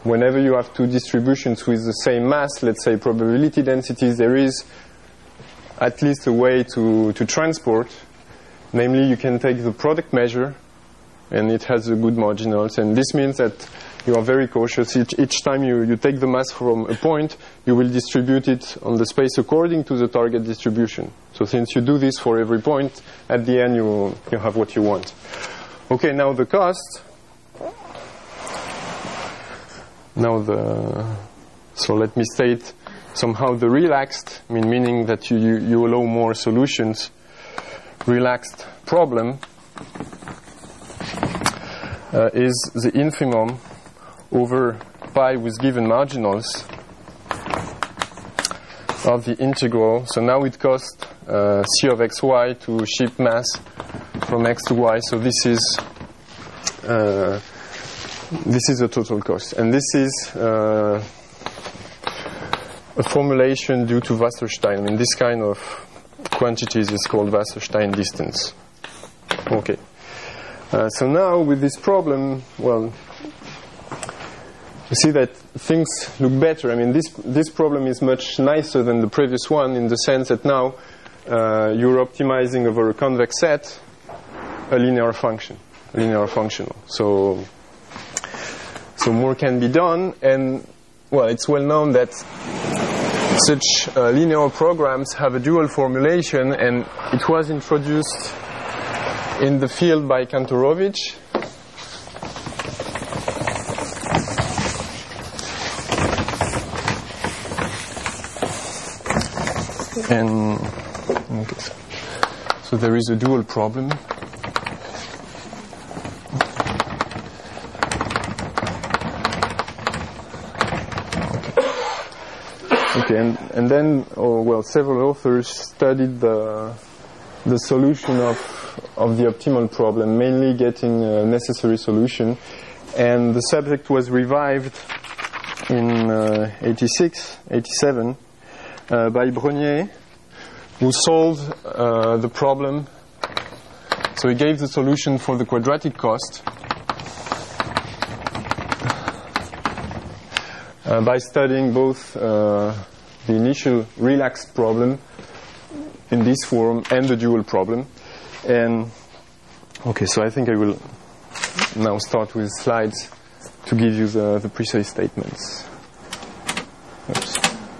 whenever you have two distributions with the same mass, let's say probability densities, there is at least a way to transport. Namely, you can take the product measure, and it has a good marginals. And this means that you are very cautious. Each time you take the mass from a point, you will distribute it on the space according to the target distribution. So since you do this for every point, at the end you have what you want. Okay, now the cost. So let me state somehow the relaxed, meaning that you allow more solutions, relaxed problem is the infimum over pi with given marginals of the integral. So now it costs C of xy to ship mass from x to y. So this is the total cost, and this is a formulation due to Wasserstein. I mean, this kind of quantities is called Wasserstein distance. Okay. So now with this problem, well, you see that things look better. I mean, this problem is much nicer than the previous one in the sense that now you're optimizing over a convex set a linear functional. So more can be done, and well, it's well known that such linear programs have a dual formulation, and it was introduced in the field by Kantorovich. And okay, so there is a dual problem. Okay, and then several authors studied the solution of the optimal problem, mainly getting a necessary solution, and the subject was revived in 87 by Brenier, who solved the problem. So he gave the solution for the quadratic cost by studying both the initial relaxed problem in this form and the dual problem. And okay, so I think I will now start with slides to give you the precise statements. Oops.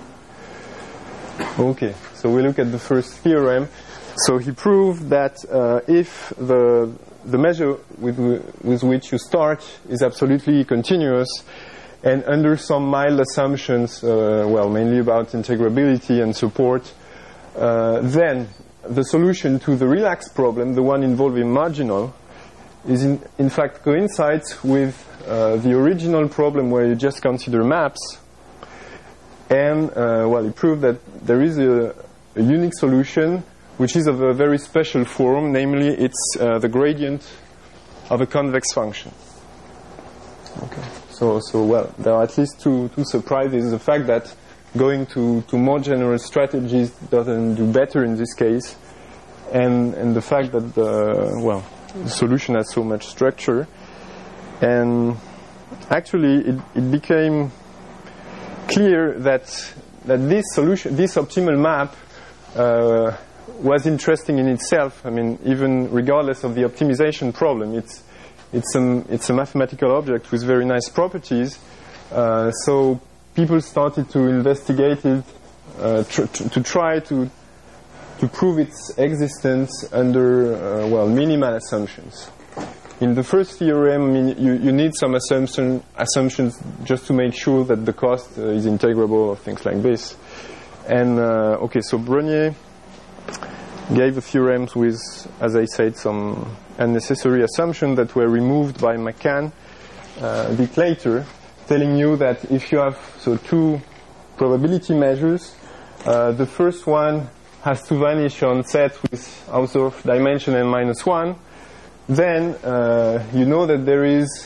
Okay, so we look at the first theorem. So he proved that if the measure with which you start is absolutely continuous, and under some mild assumptions, mainly about integrability and support, then the solution to the relaxed problem, the one involving marginal, is in fact coincides with the original problem where you just consider maps. And he proved that there is a unique solution which is of a very special form, namely it's the gradient of a convex function. Okay. So there are at least two surprises. The fact that going to more general strategies doesn't do better in this case, and the fact that the solution has so much structure. And actually it became clear that this solution, this optimal map, was interesting in itself. I mean, even regardless of the optimization problem, it's a mathematical object with very nice properties. So people started to investigate it, to try to prove its existence under minimal assumptions. In the first theorem, I mean, you need some assumptions just to make sure that the cost is integrable or things like this. And so Brenier gave the theorems with, as I said, some unnecessary assumptions that were removed by McCann a bit later, telling you that if you have two probability measures, the first one has to vanish on set with Hausdorff dimension n-1, then you know that there is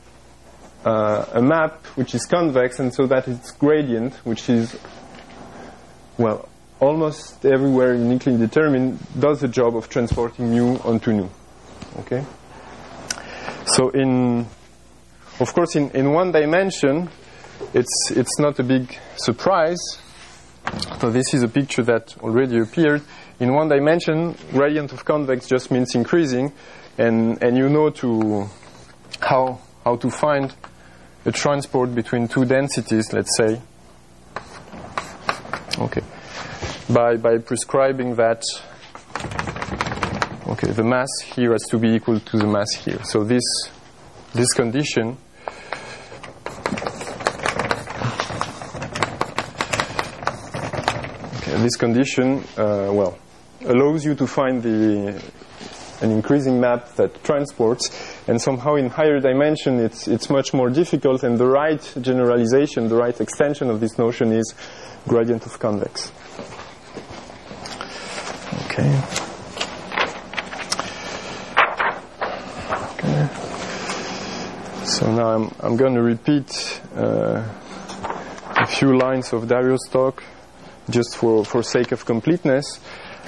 a map which is convex, and so that its gradient, which is almost everywhere uniquely determined, does the job of transporting nu onto nu. Okay. So in of course, in one dimension, it's not a big surprise. So this is a picture that already appeared. In one dimension, gradient of convex just means increasing, and you know how to find a transport between two densities, let's say. Okay. By prescribing that, okay, the mass here has to be equal to the mass here. So this condition allows you to find an increasing map that transports, and somehow in higher dimension it's much more difficult, and the right generalization, the right extension of this notion is gradient of convex. Okay. So now I'm going to repeat a few lines of Dario's talk, just for sake of completeness.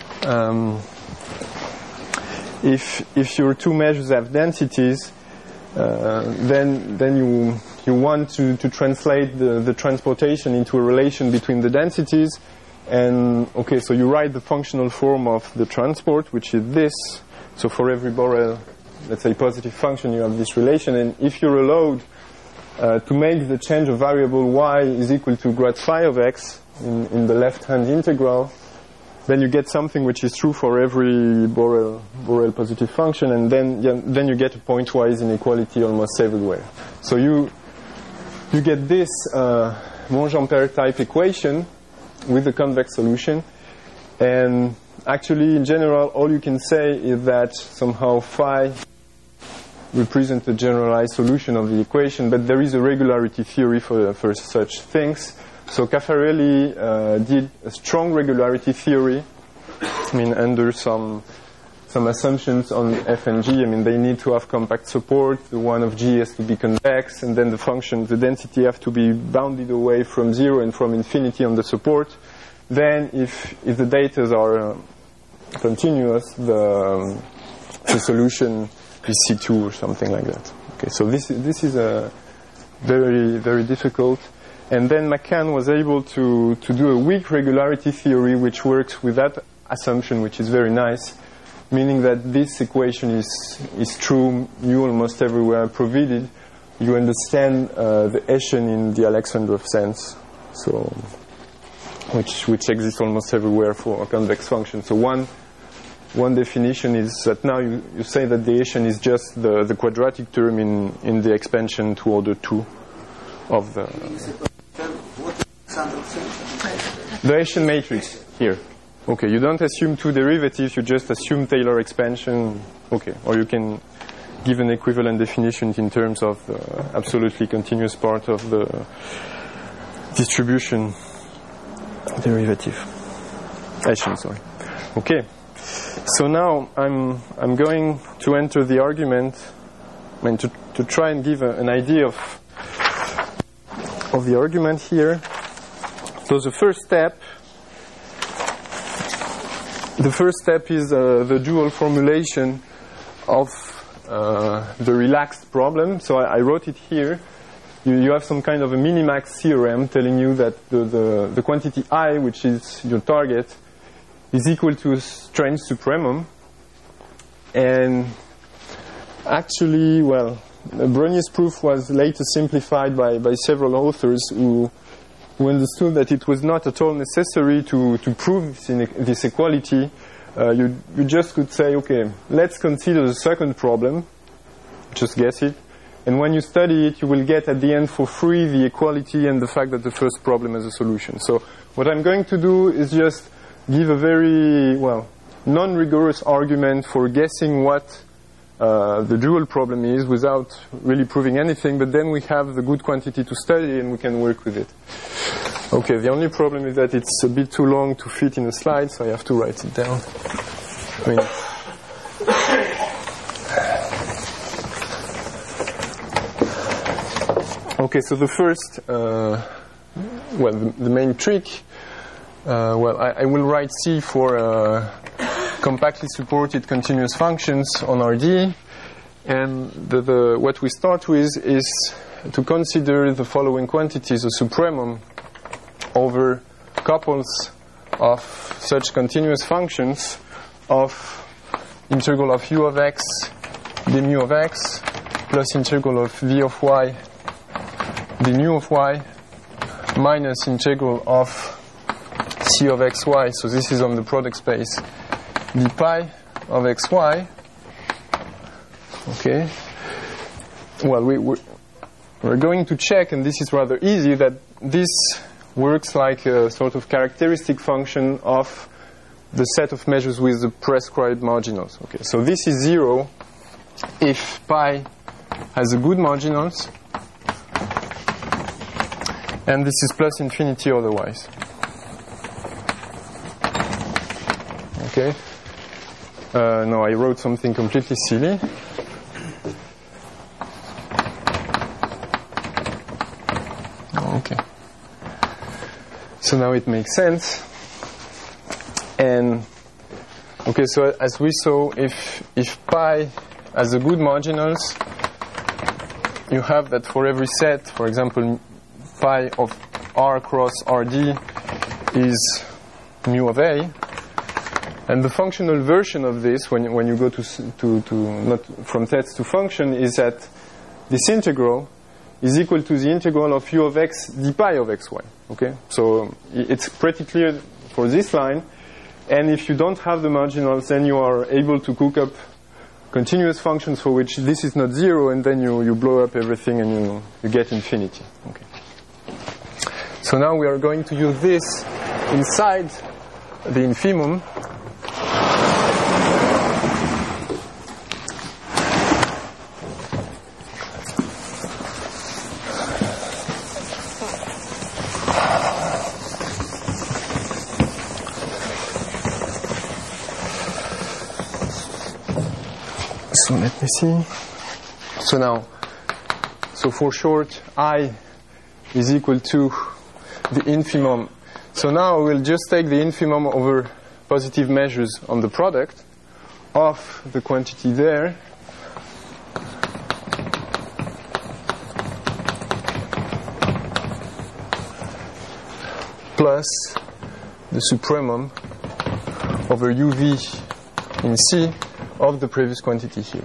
If your two measures have densities, then you want to translate the transportation into a relation between the densities. And okay, so you write the functional form of the transport, which is this. So for every Borel, let's say, positive function, you have this relation. And if you're allowed to make the change of variable y is equal to grad phi of x in the left-hand integral, then you get something which is true for every Borel positive function, and then you get a pointwise inequality almost everywhere. So you get this Monge-Ampère type equation with the convex solution, and actually in general all you can say is that somehow phi represents the generalized solution of the equation, but there is a regularity theory for such things. So Caffarelli did a strong regularity theory, under some assumptions on f and g. They need to have compact support, the one of g has to be convex, and then the density have to be bounded away from 0 and from infinity on the support. Then if the data are continuous, the solution is C2 or something like that. Okay, so this is a very, very difficult. And then McCann was able to do a weak regularity theory which works with that assumption, which is very nice, meaning that this equation is true mu almost everywhere, provided you understand the Hessian in the Alexandrov sense, so which exists almost everywhere for a convex function. So one definition is that now you say that the Hessian is just the quadratic term in the expansion to order 2 of the Hessian matrix here. Okay, you don't assume two derivatives, you just assume Taylor expansion. Okay, or you can give an equivalent definition in terms of the absolutely continuous part of the distribution derivative. Hessian, sorry. Okay, so now I'm going to enter the argument, to try and give an idea of the argument here. So the first step is the dual formulation of the relaxed problem. So I wrote it here. You have some kind of a minimax theorem telling you that the quantity I, which is your target, is equal to a strange supremum. And actually, Brogniar's proof was later simplified by several authors who understood that it was not at all necessary to prove this equality. You just could say, okay, let's consider the second problem, just guess it, and when you study it, you will get at the end for free the equality and the fact that the first problem has a solution. So what I'm going to do is just give a very, non-rigorous argument for guessing what the dual problem is without really proving anything, but then we have the good quantity to study and we can work with it. Okay, the only problem is that it's a bit too long to fit in a slide, so I have to write it down. Okay, so the first, the main trick, I will write C for compactly supported continuous functions on RD, And what we start with is to consider the following quantities, a supremum over couples of such continuous functions of integral of u of x d mu of x plus integral of v of y d nu of y minus integral of c of xy. So this is on the product space d pi of xy. Okay. Well, we're going to check, and this is rather easy, that this works like a sort of characteristic function of the set of measures with the prescribed marginals. Okay. So this is 0 if pi has a good marginals, and this is plus infinity otherwise. Okay. No, I wrote something completely silly. Okay. So now it makes sense. And okay, so as we saw, if pi has a good marginals, you have that for every set, for example, pi of r cross rd is mu of a. And the functional version of this, when you go to not from sets to function, is that this integral is equal to the integral of u of x d pi of xy. Okay, so it's pretty clear for this line. And if you don't have the marginals, then you are able to cook up continuous functions for which this is not 0, and then you blow up everything and you get infinity. Okay. So now we are going to use this inside the infimum. So let me see. So now, so for short, I is equal to the infimum. So now we'll just take the infimum over positive measures on the product of the quantity there plus the supremum over uv in C of the previous quantity here.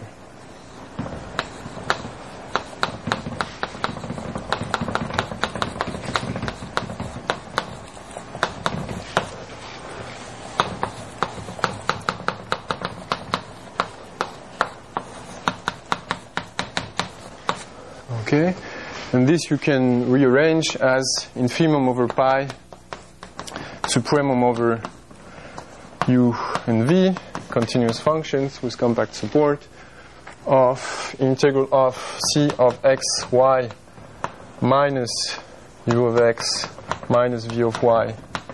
Okay, and this you can rearrange as infimum over pi, supremum over u and v, continuous functions with compact support, of integral of c of x y minus u of x minus v of y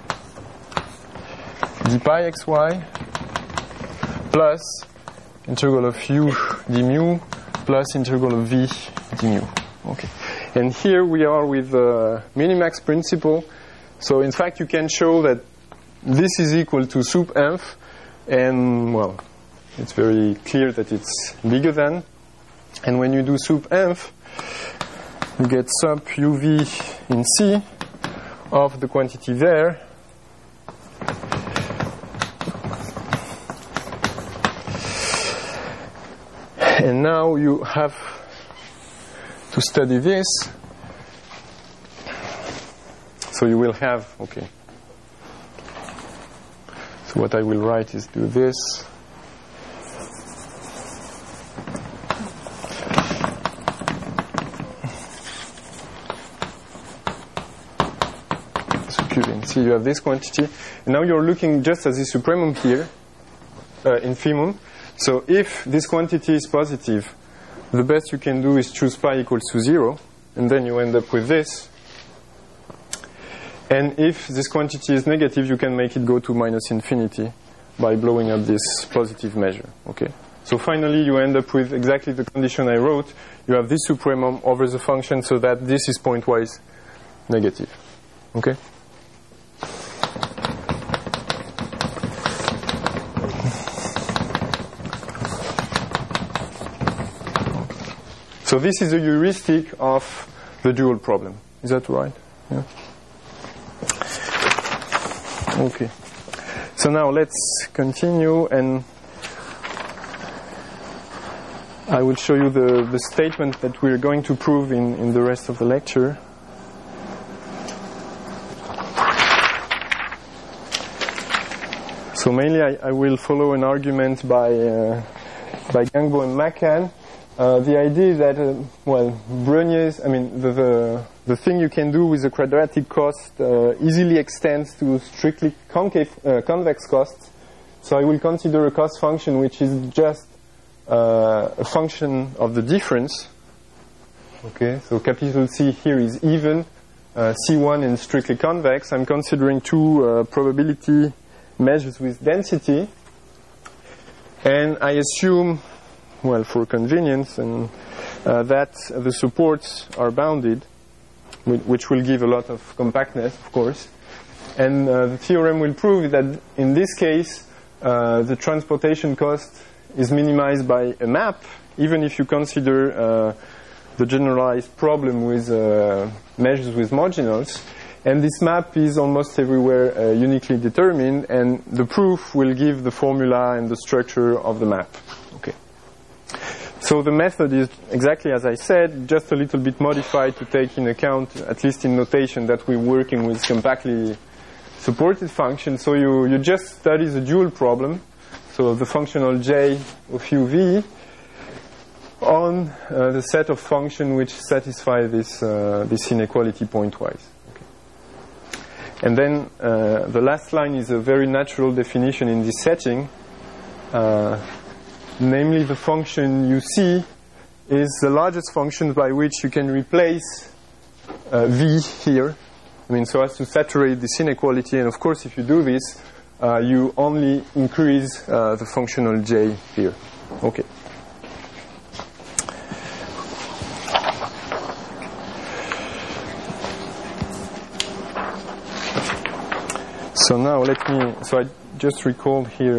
d pi xy plus integral of u d mu plus integral of v d mu. Okay, and here we are with the minimax principle. So in fact you can show that this is equal to sup inf, and well, it's very clear that it's bigger than. And when you do sup inf, you get sup uv in C of the quantity there and now you have to study this. So you will have, okay, so what I will write is do this. So you can see you have this quantity. And now you're looking just at the supremum here, infimum. So if this quantity is positive, the best you can do is choose pi equals to 0, and then you end up with this. And if this quantity is negative, you can make it go to minus infinity by blowing up this positive measure. Okay. So finally, you end up with exactly the condition I wrote. You have this supremum over the function so that this is pointwise negative. Okay. So this is a heuristic of the dual problem. Is that right? Yeah. Okay. So now let's continue, and I will show you the statement that we're going to prove in the rest of the lecture. So mainly I will follow an argument by Gangbo and Macan. The idea that, Breugner's, the thing you can do with the quadratic cost easily extends to strictly convex costs. So I will consider a cost function which is just a function of the difference. Okay, so capital C here is even, C1 and strictly convex. I'm considering two probability measures with density, and I assume, for convenience, and that the supports are bounded, which will give a lot of compactness, of course. And the theorem will prove that in this case, the transportation cost is minimized by a map, even if you consider the generalized problem with measures with marginals. And this map is almost everywhere uniquely determined, and the proof will give the formula and the structure of the map. Okay. So the method is exactly as I said, just a little bit modified to take in account, at least in notation, that we're working with compactly supported functions. So you just study the dual problem, so the functional j of uv, on the set of functions which satisfy this inequality pointwise. And then the last line is a very natural definition in this setting. Namely, the function you see is the largest function by which you can replace v here. So as to saturate this inequality. And of course, if you do this, you only increase the functional j here. Okay. So now I just recall here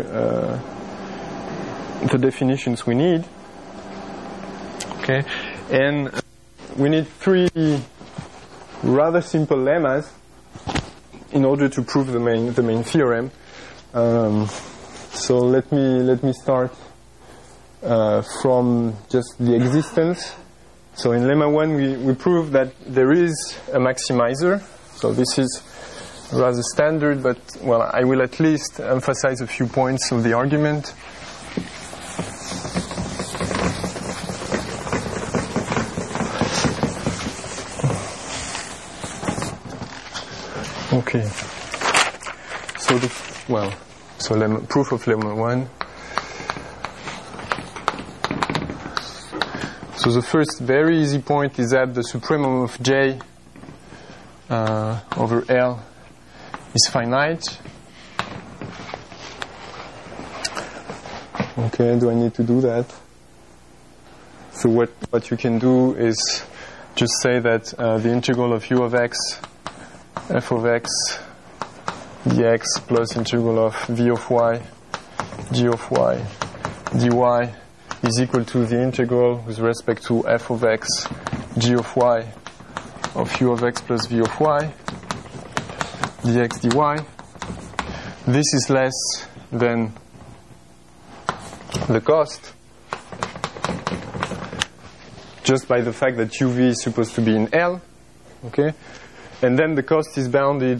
the definitions we need. Okay, and we need three rather simple lemmas in order to prove the main theorem. So let me start from just the existence. So in lemma 1 we prove that there is a maximizer. So this is rather standard, but I will at least emphasize a few points of the argument. Okay. So proof of lemma 1. So the first very easy point is that the supremum of J over L is finite. Okay, do I need to do that? So what you can do is just say that the integral of u of x, f of x, dx plus integral of v of y, g of y, dy is equal to the integral with respect to f of x, g of y, of u of x plus v of y, dx dy. This is less than the cost, just by the fact that uv is supposed to be in L. Okay, and then the cost is bounded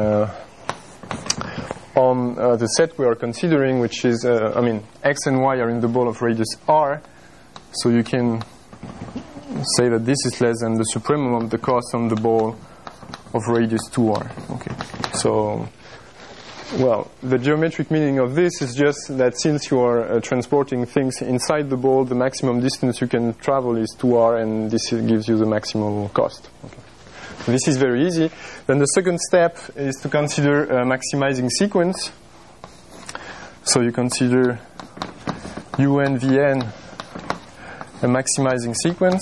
on the set we are considering, which is x and y are in the ball of radius r, so you can say that this is less than the supremum of the cost on the ball of radius 2r. Okay, so the geometric meaning of this is just that since you are transporting things inside the ball, the maximum distance you can travel is 2r, and this gives you the maximal cost. Okay. This is very easy. Then the second step is to consider a maximizing sequence. So you consider un vn a maximizing sequence.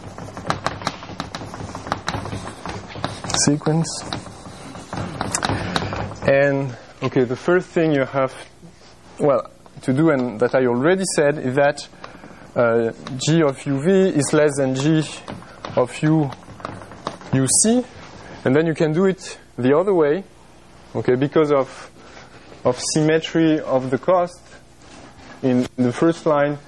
And okay, the first thing you have to do, and that I already said, is that G of uv is less than G of uc, and then you can do it the other way, okay, because of symmetry of the cost. In the first line,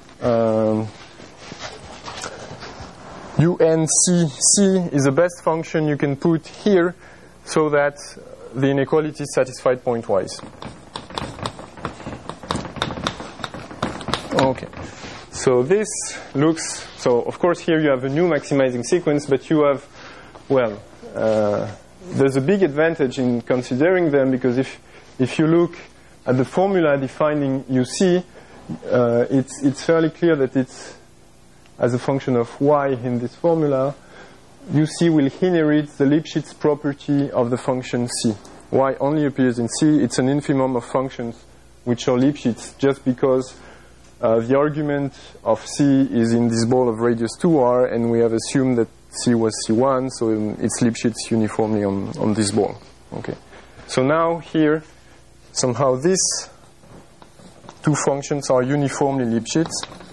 UNCC is the best function you can put here so that the inequality is satisfied pointwise. Okay, so this looks, so of course here you have a new maximizing sequence, but you have, well, there's a big advantage in considering them, because if you look at the formula defining UC, it's fairly clear that it's as a function of y in this formula. UC will inherit the Lipschitz property of the function C. Y only appears in C. It's an infimum of functions which are Lipschitz just because the argument of C is in this ball of radius 2r, and we have assumed that C was C1, so it's Lipschitz uniformly on this ball. Okay. So now here, somehow these two functions are uniformly Lipschitz.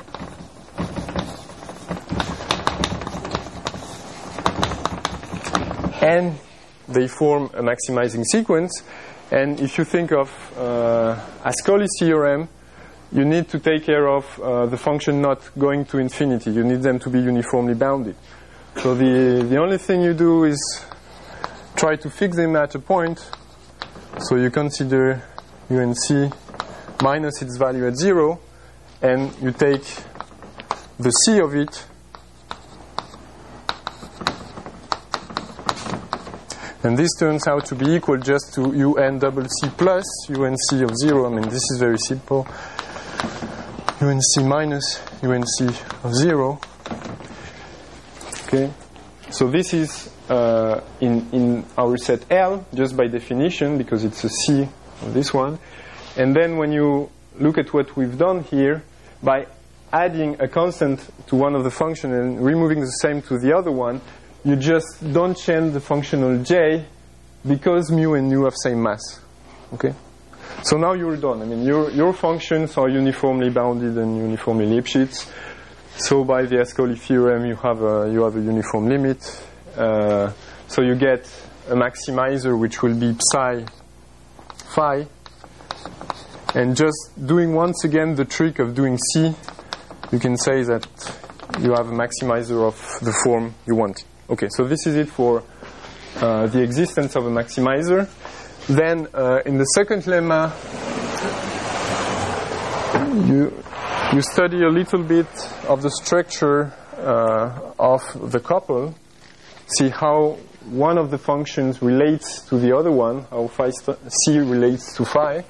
And they form a maximizing sequence. And if you think of Ascoli's theorem, you need to take care of the function not going to infinity. You need them to be uniformly bounded. So the only thing you do is try to fix them at a point. So you consider UNC minus its value at 0, and you take the C of it, and this turns out to be equal just to UN double C plus UNC of 0. I mean, this is very simple. UNC minus UNC of 0. Okay, so this is in our set L, just by definition, because it's a C of this one. And then when you look at what we've done here, by adding a constant to one of the functions and removing the same to the other one, you just don't change the functional J because mu and nu have same mass. Okay? So now you're done. I mean, your functions are uniformly bounded and uniformly Lipschitz. So by the Ascoli theorem, you have a uniform limit. So you get a maximizer which will be psi phi. And just doing once again the trick of doing C, you can say that you have a maximizer of the form you want. Okay, so this is it for the existence of a maximizer. Then in the second lemma, you study a little bit of the structure of the couple, see how one of the functions relates to the other one, how phi C relates to phi.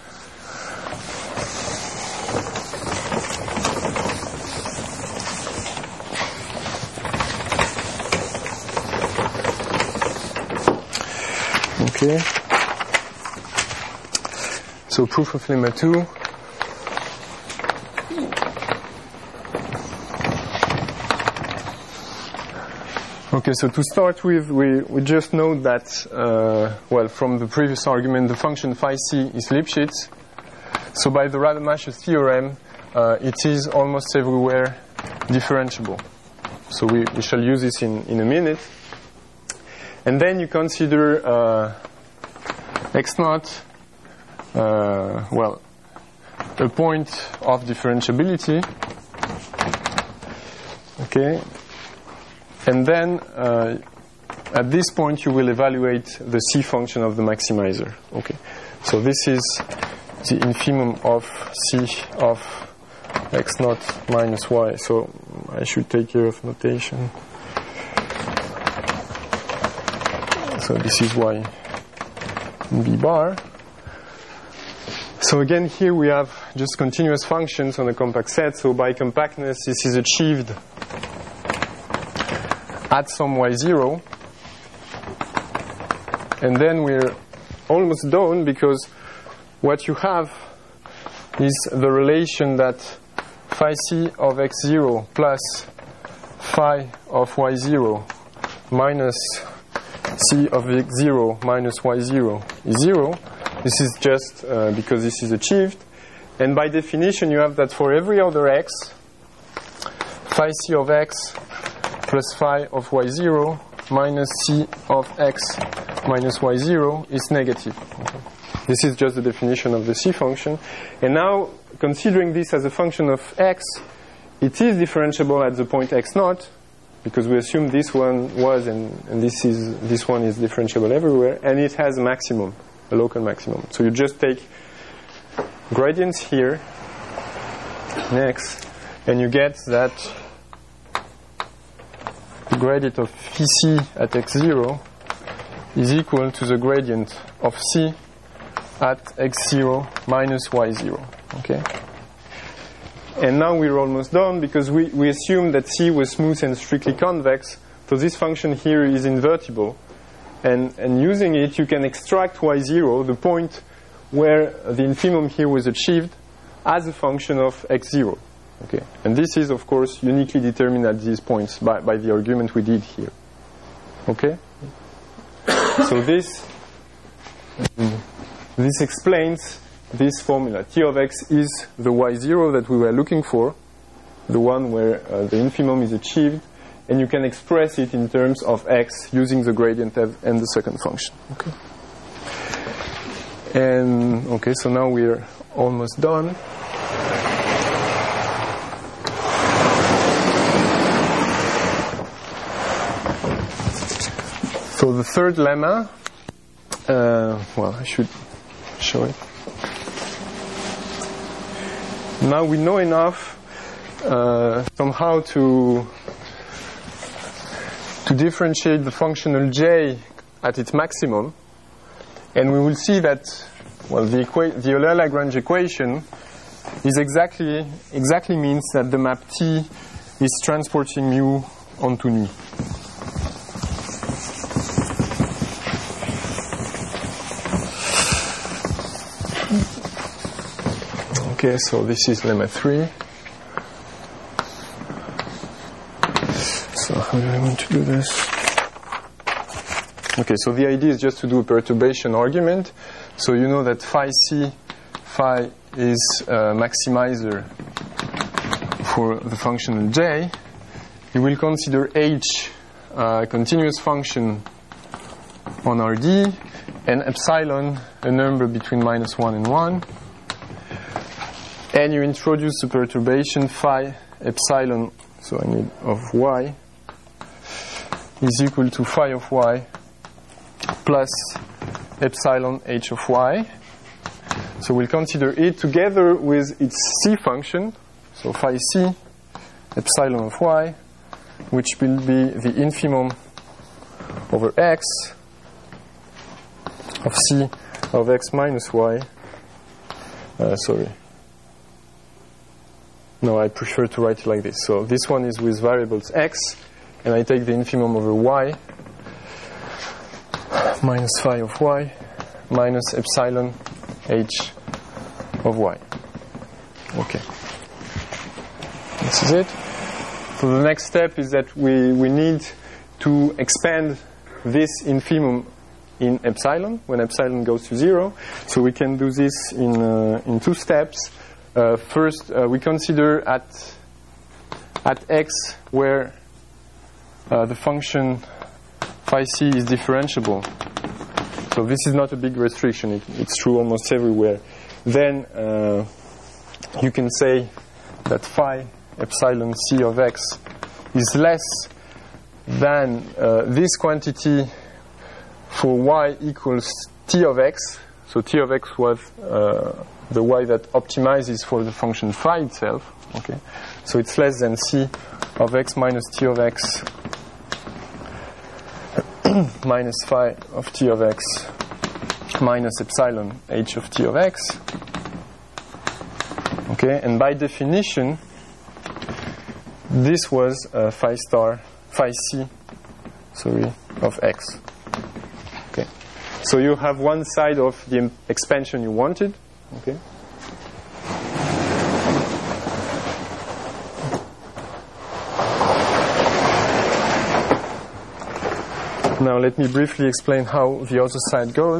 Okay. So proof of lemma 2. Okay, so to start with, we just know that, well, from the previous argument, the function phi c is Lipschitz. So by the Rademacher's theorem, it is almost everywhere differentiable. So we shall use this in a minute. And then you consider x naught, well, a point of differentiability. Okay. And then, at this point, you will evaluate the C function of the maximizer. Okay. So this is the infimum of C of x naught minus y. So I should take care of notation. So this is y in B bar. So again, here we have just continuous functions on a compact set. So by compactness, this is achieved at some y0. And then we're almost done, because what you have is the relation that phi c of x0 plus phi of y0 minus c of x0 minus y0 is 0. This is just because this is achieved. And by definition, you have that for every other x, phi c of x plus phi of y0 minus c of x minus y0 is negative. Okay. This is just the definition of the c function. And now, considering this as a function of x, it is differentiable at the point x0, because we assume this one was and this one is differentiable everywhere, and it has a maximum, a local maximum. So you just take gradients here, next, and you get that the gradient of phi c at x0 is equal to the gradient of c at x0 minus y0. Okay? And now we're almost done, because we assume that C was smooth and strictly convex, so this function here is invertible. And using it, you can extract y0, the point where the infimum here was achieved, as a function of x0. Okay? And this is, of course, uniquely determined at these points by the argument we did here. Okay? So this explains this formula. T of x is the y0 that we were looking for, the one where the infimum is achieved, and you can express it in terms of x using the gradient and the second function. Okay. And okay, so now we're almost done. So the third lemma, well, I should show it. Now we know enough somehow to differentiate the functional j at its maximum, and we will see that, well, the Euler-Lagrange equation is exactly means that the map T is transporting mu onto nu. Okay, so this is lemma 3. So how do I want to do this? Okay, so the idea is just to do a perturbation argument. So you know that phi is a maximizer for the functional j. You will consider h a continuous function on Rd, and epsilon a number between -1 and 1. And you introduce the perturbation phi epsilon, so I need of y, is equal to phi of y plus epsilon h of y. So we'll consider it together with its c function, so phi c epsilon of y, which will be the infimum over x of c of x minus y. No, I prefer to write it like this. So this one is with variables x, and I take the infimum over y minus phi of y minus epsilon h of y. Okay. This is it. So the next step is that we need to expand this infimum in epsilon when epsilon goes to 0. So we can do this in two steps. First, we consider at x where the function phi c is differentiable. So this is not a big restriction. It's true almost everywhere. Then you can say that phi epsilon c of x is less than this quantity for y equals t of x. So t of x was the y that optimizes for the function phi itself. Okay, so it's less than c of x minus t of x minus phi of t of x minus epsilon h of t of x. Okay, and by definition, this was phi c of x. Okay, so you have one side of the expansion you wanted. Okay. Now let me briefly explain how the other side goes.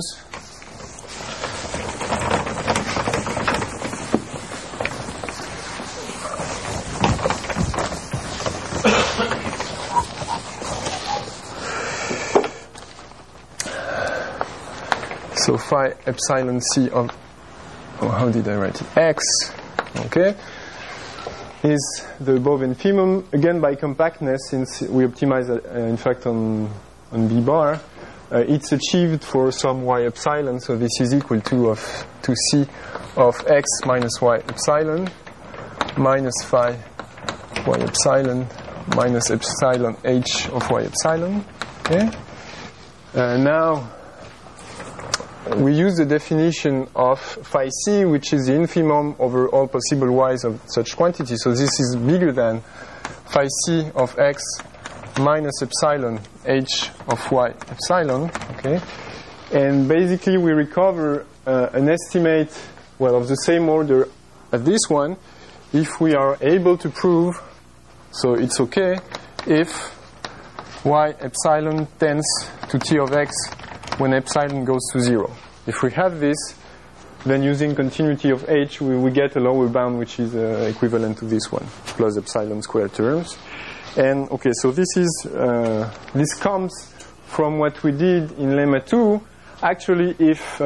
So phi epsilon c of, how did I write it? X, okay, is the above infimum. Again, by compactness, since we optimize, in fact, on B bar, it's achieved for some y epsilon, so this is equal to c of x minus y epsilon minus phi y epsilon minus epsilon h of y epsilon. Okay. Now we use the definition of phi c, which is the infimum over all possible y's of such quantity. So this is bigger than phi c of x minus epsilon h of y epsilon. Okay, and basically we recover an estimate, well, of the same order as this one, if we are able to prove, so it's okay if y epsilon tends to t of x when epsilon goes to 0. If we have this, then using continuity of h, we get a lower bound which is equivalent to this one, plus epsilon square terms. And okay, so this comes from what we did in lemma 2. Actually, if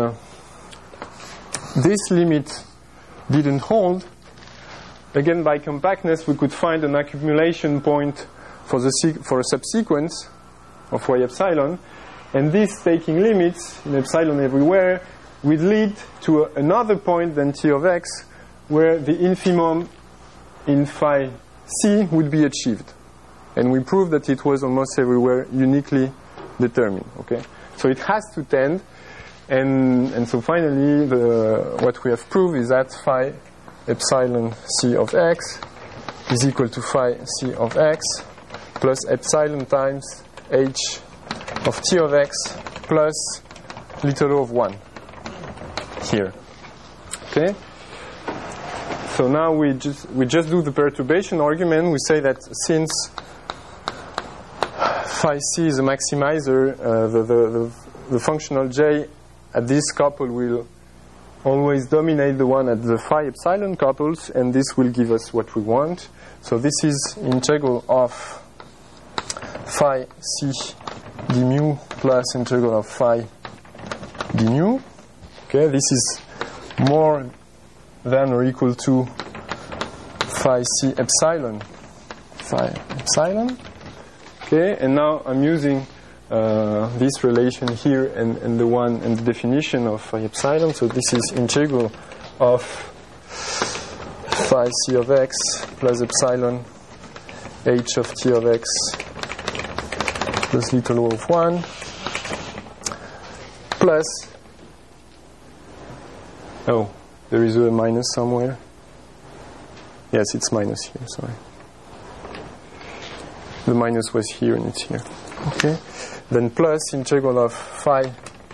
this limit didn't hold, again by compactness we could find an accumulation point for a subsequence of y epsilon, and this taking limits in epsilon everywhere would lead to another point than t of x, where the infimum in phi c would be achieved, and we proved that it was almost everywhere uniquely determined. Okay, so it has to tend, and so finally what we have proved is that phi epsilon c of x is equal to phi c of x plus epsilon times h of t of x plus little o of 1 here. Okay. So now we just do the perturbation argument. We say that since phi c is a maximizer, the functional j at this couple will always dominate the one at the phi epsilon couples, and this will give us what we want. So this is integral of phi c d mu plus integral of phi d nu. Okay, this is more than or equal to phi c epsilon phi epsilon. Okay, and now I'm using this relation here and the one and the definition of phi epsilon. So this is integral of phi c of x plus epsilon h of t of x plus little o of 1 plus, oh, there is a minus somewhere. Yes, it's minus here, sorry. The minus was here and it's here. Okay. Then plus integral of phi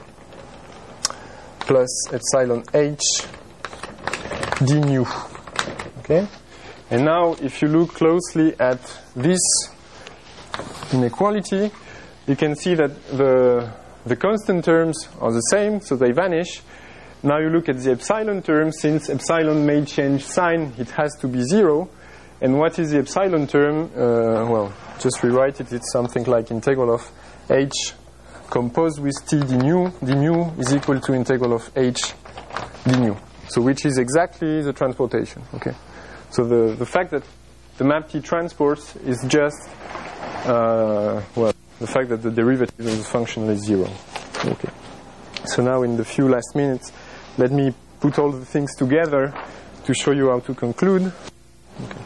plus epsilon h d nu. Okay. And now if you look closely at this inequality, you can see that the constant terms are the same, so they vanish. Now you look at the epsilon term. Since epsilon may change sign, it has to be 0. And what is the epsilon term? Well, just rewrite it. It's something like integral of h composed with t d nu. D mu is equal to integral of h d nu. So which is exactly the transportation. Okay. So the fact that the map T transports is just, well, the fact that the derivative of the function is 0. Okay. So now in the few last minutes, let me put all the things together to show you how to conclude. Okay.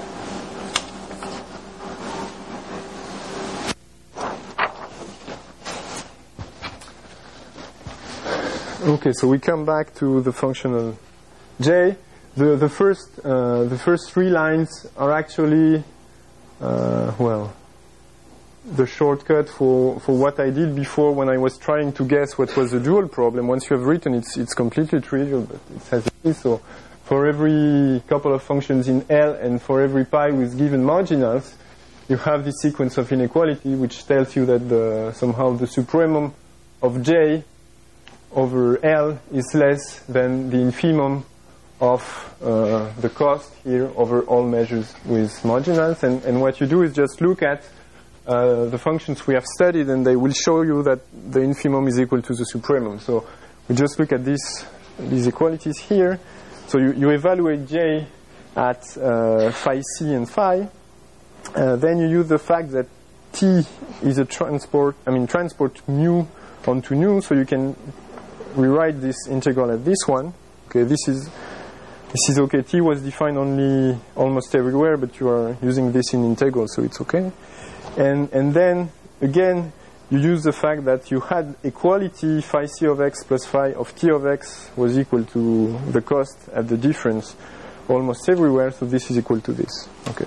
Okay, so we come back to the functional j. The first 3 lines are actually, well, the shortcut for what I did before when I was trying to guess what was the dual problem. Once you have written, it's completely trivial, but it has it. So for every couple of functions in L and for every pi with given marginals, you have this sequence of inequality which tells you that somehow the supremum of j over L is less than the infimum of the cost here over all measures with marginals. And what you do is just look at the functions we have studied, and they will show you that the infimum is equal to the supremum. So we just look at these equalities here. So you evaluate J at phi c and phi. Then you use the fact that T is a transport mu onto nu, so you can rewrite this integral as this one. Okay, this is okay. T was defined only almost everywhere, but you are using this in integral, so it's okay. And then again, you use the fact that you had equality phi c of x plus phi of t of x was equal to the cost at the difference almost everywhere, so this is equal to this. Okay,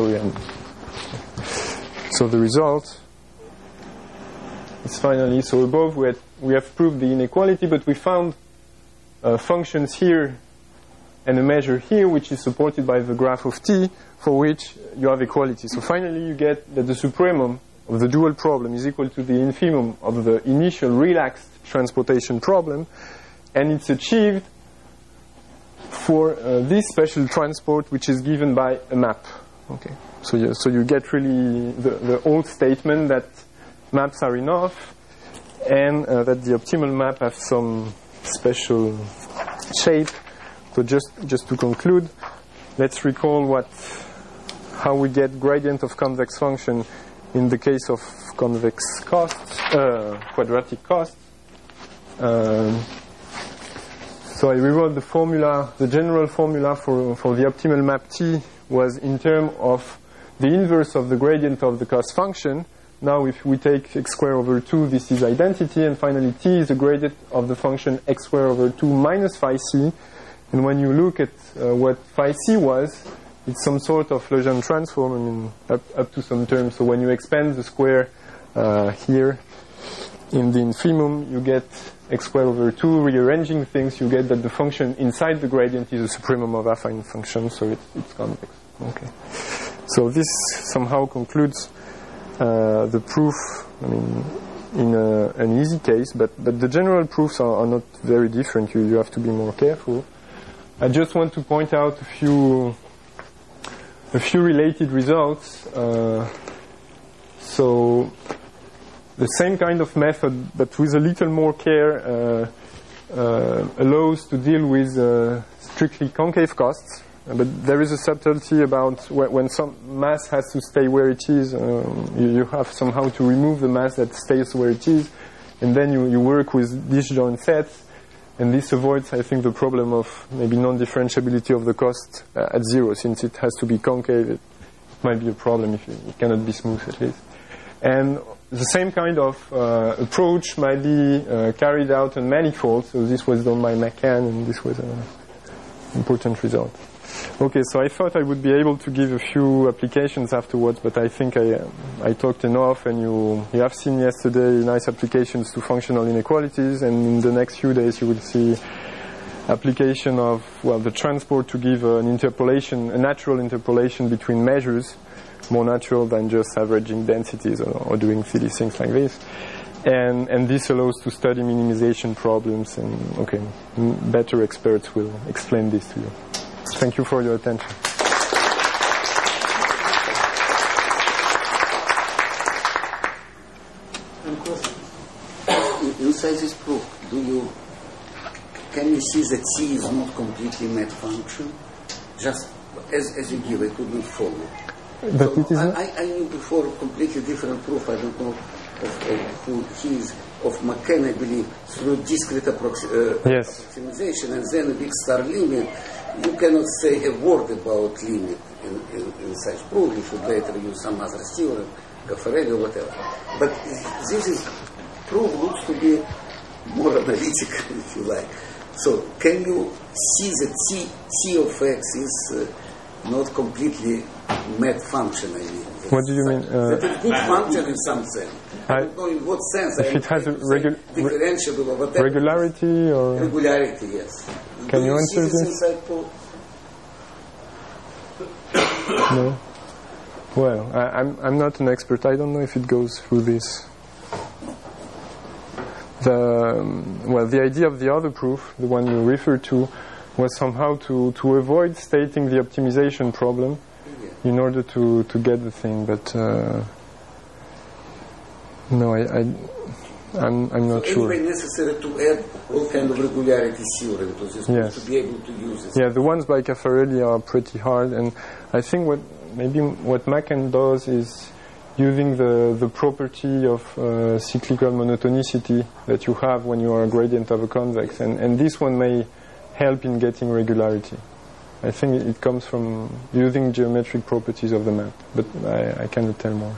so the result is finally, so above we have proved the inequality, but we found functions here and a measure here which is supported by the graph of t, for which you have equality. So finally you get that the supremum of the dual problem is equal to the infimum of the initial relaxed transportation problem, and it's achieved for this special transport which is given by a map. Okay, so you get really the old statement that maps are enough, and that the optimal map has some special shape. So just to conclude, let's recall how we get gradient of convex function in the case of convex costs, quadratic costs. So I rewrote the formula. The general formula for the optimal map T was in terms of the inverse of the gradient of the cost function. Now if we take x squared over 2, this is identity, and finally T is the gradient of the function x squared over 2 minus phi c. And when you look at what phi c was, it's some sort of Legendre transform, up to some term. So when you expand the square here in the infimum, you get x squared over 2. Rearranging things, you get that the function inside the gradient is a supremum of affine function, so it's convex. Okay. So this somehow concludes the proof, in an easy case, but the general proofs are not very different. You have to be more careful. I just want to point out a few related results. So the same kind of method, but with a little more care, allows to deal with strictly concave costs. But there is a subtlety about when some mass has to stay where it is, you have somehow to remove the mass that stays where it is, and then you work with disjoint sets, and this avoids, I think, the problem of maybe non-differentiability of the cost at zero. Since it has to be concave, it might be a problem if it cannot be smooth at least. And the same kind of approach might be carried out on manifolds. So this was done by McCann, and this was an important result. Okay, so I thought I would be able to give a few applications afterwards, but I think I talked enough, and you have seen yesterday nice applications to functional inequalities, and in the next few days you will see application of, the transport to give an interpolation, a natural interpolation between measures, more natural than just averaging densities or doing silly things like this. And this allows to study minimization problems, and better experts will explain this to you. Thank you for your attention. Inside this proof, can you see that C is not completely met function? Just as you give, I couldn't follow. But it is I knew before a completely different proof. I don't know of who he is, of McCann, I believe, through discrete approximation, and then a big star limit. You cannot say a word about limit in such proof. You should later use some other theorem, Caffarelli or whatever. But this proof looks to be more analytical, if you like. So can you see that C of x is not completely met function? I mean, what do you mean? That is good function in some sense. I don't know in what sense. If it has a differentiable or whatever. Regularity or regularity, yes. Can you answer this? No. Well, I'm not an expert. I don't know if it goes through this. The idea of the other proof, the one you referred to, was somehow to avoid stating the optimization problem in order to get the thing. But No, I'm not sure. Anyway, necessary to add all kind of regularity theory because it's going to be able to use it. Yeah, the ones by Caffarelli are pretty hard, and I think what Machen does is using the property of cyclical monotonicity that you have when you are a gradient of a convex, and this one may help in getting regularity. I think it comes from using geometric properties of the map, but I cannot tell more.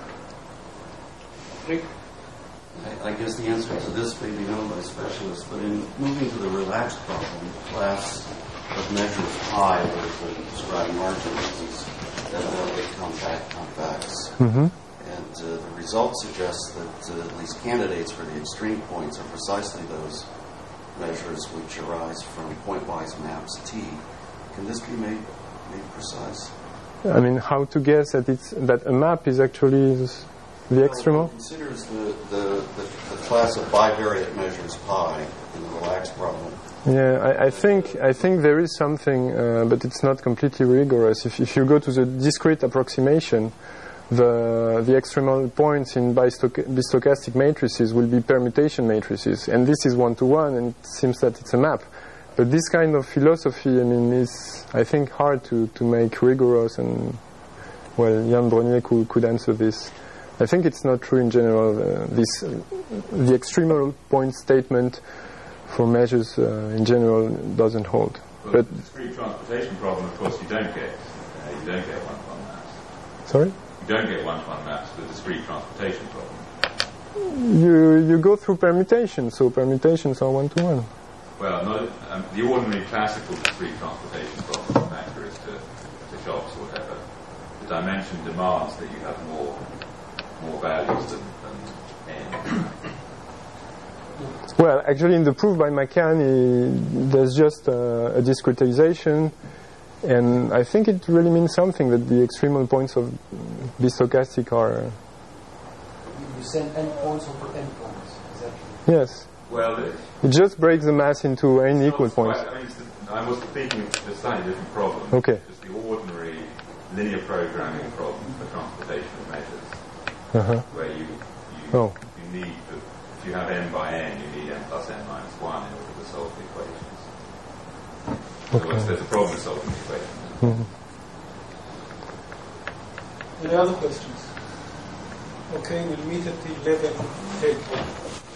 Rick? I guess the answer to this may be known by specialists, but in moving to the relaxed problem, the class of measures pi where the described margin is definitely convex. Mm-hmm. And the result suggests that at least candidates for the extreme points are precisely those measures which arise from pointwise maps T. Can this be made precise? I mean, how to guess that a map is actually the extremal? It considers the class of bivariate measures pi in the relaxed problem. Yeah, I think there is something, but it's not completely rigorous. If you go to the discrete approximation, the extremal points in bistochastic matrices will be permutation matrices, and this is 1-to-1, and it seems that it's a map. But this kind of philosophy, I mean, is, I think, hard to make rigorous, and, well, Jan Brenier could answer this. I think it's not true in general. The extremal point statement for measures in general doesn't hold. Well, but the discrete transportation problem, of course, you don't get one-to-one maps. Sorry? You don't get one-to-one maps for the discrete transportation problem. You go through permutations, so permutations are 1-to-1. Well, not, the ordinary classical discrete transportation problem factor is to shocks or whatever. The dimension demands that you have more values than n. Well, actually, in the proof by McCann, there's just a discretization, and I think it really means something that the extremal points of bistochastic are. You send n points over n points, exactly. Yes. Well, it just breaks the mass into n equal points. I was thinking of a slightly different problem. Okay. Just the ordinary linear programming problem for transportation of measures, where you need, if you have n by n, you need n plus n minus 1 in order to solve the equations. In other words, there's a problem with solving the equations. Any other questions? Okay, we'll meet at the 11 table.